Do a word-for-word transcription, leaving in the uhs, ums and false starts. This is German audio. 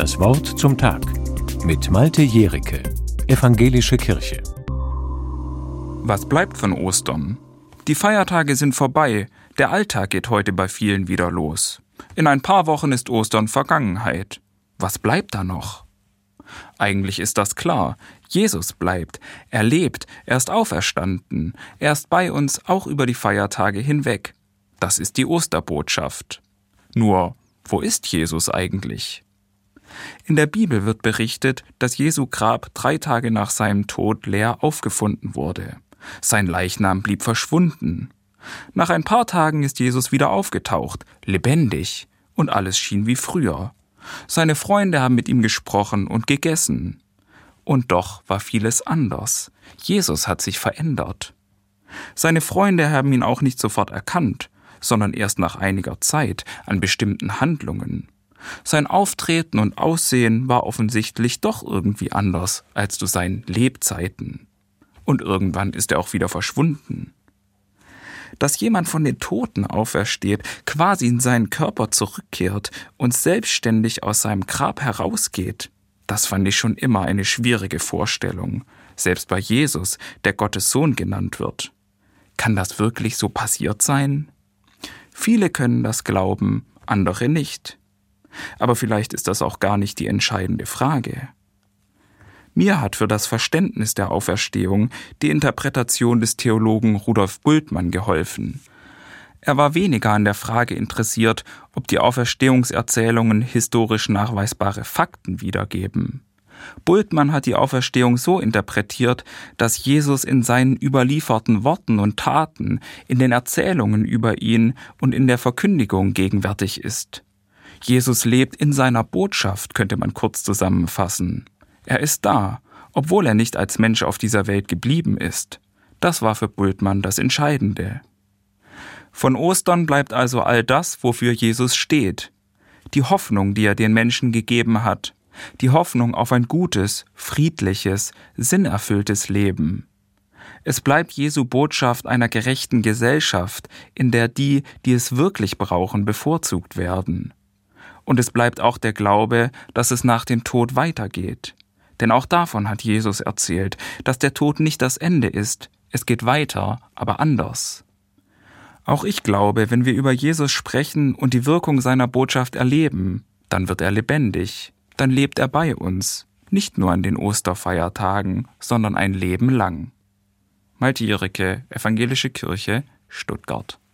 Das Wort zum Tag mit Malte Jericke, Evangelische Kirche. Was bleibt von Ostern? Die Feiertage sind vorbei, der Alltag geht heute bei vielen wieder los. In ein paar Wochen ist Ostern Vergangenheit. Was bleibt da noch? Eigentlich ist das klar. Jesus bleibt. Er lebt, er ist auferstanden. Er ist bei uns auch über die Feiertage hinweg. Das ist die Osterbotschaft. Nur, wo ist Jesus eigentlich? In der Bibel wird berichtet, dass Jesu Grab drei Tage nach seinem Tod leer aufgefunden wurde. Sein Leichnam blieb verschwunden. Nach ein paar Tagen ist Jesus wieder aufgetaucht, lebendig, und alles schien wie früher. Seine Freunde haben mit ihm gesprochen und gegessen. Und doch war vieles anders. Jesus hat sich verändert. Seine Freunde haben ihn auch nicht sofort erkannt, sondern erst nach einiger Zeit an bestimmten Handlungen. Sein Auftreten und Aussehen war offensichtlich doch irgendwie anders als zu seinen Lebzeiten. Und irgendwann ist er auch wieder verschwunden. Dass jemand von den Toten aufersteht, quasi in seinen Körper zurückkehrt und selbstständig aus seinem Grab herausgeht, das fand ich schon immer eine schwierige Vorstellung, selbst bei Jesus, der Gottes Sohn genannt wird. Kann das wirklich so passiert sein? Viele können das glauben, andere nicht. Aber vielleicht ist das auch gar nicht die entscheidende Frage. Mir hat für das Verständnis der Auferstehung die Interpretation des Theologen Rudolf Bultmann geholfen. Er war weniger an der Frage interessiert, ob die Auferstehungserzählungen historisch nachweisbare Fakten wiedergeben. Bultmann hat die Auferstehung so interpretiert, dass Jesus in seinen überlieferten Worten und Taten, in den Erzählungen über ihn und in der Verkündigung gegenwärtig ist. Jesus lebt in seiner Botschaft, könnte man kurz zusammenfassen. Er ist da, obwohl er nicht als Mensch auf dieser Welt geblieben ist. Das war für Bultmann das Entscheidende. Von Ostern bleibt also all das, wofür Jesus steht. Die Hoffnung, die er den Menschen gegeben hat. Die Hoffnung auf ein gutes, friedliches, sinnerfülltes Leben. Es bleibt Jesu Botschaft einer gerechten Gesellschaft, in der die, die es wirklich brauchen, bevorzugt werden. Und es bleibt auch der Glaube, dass es nach dem Tod weitergeht. Denn auch davon hat Jesus erzählt, dass der Tod nicht das Ende ist. Es geht weiter, aber anders. Auch ich glaube, wenn wir über Jesus sprechen und die Wirkung seiner Botschaft erleben, dann wird er lebendig. Dann lebt er bei uns. Nicht nur an den Osterfeiertagen, sondern ein Leben lang. Malte Jericke, Evangelische Kirche, Stuttgart.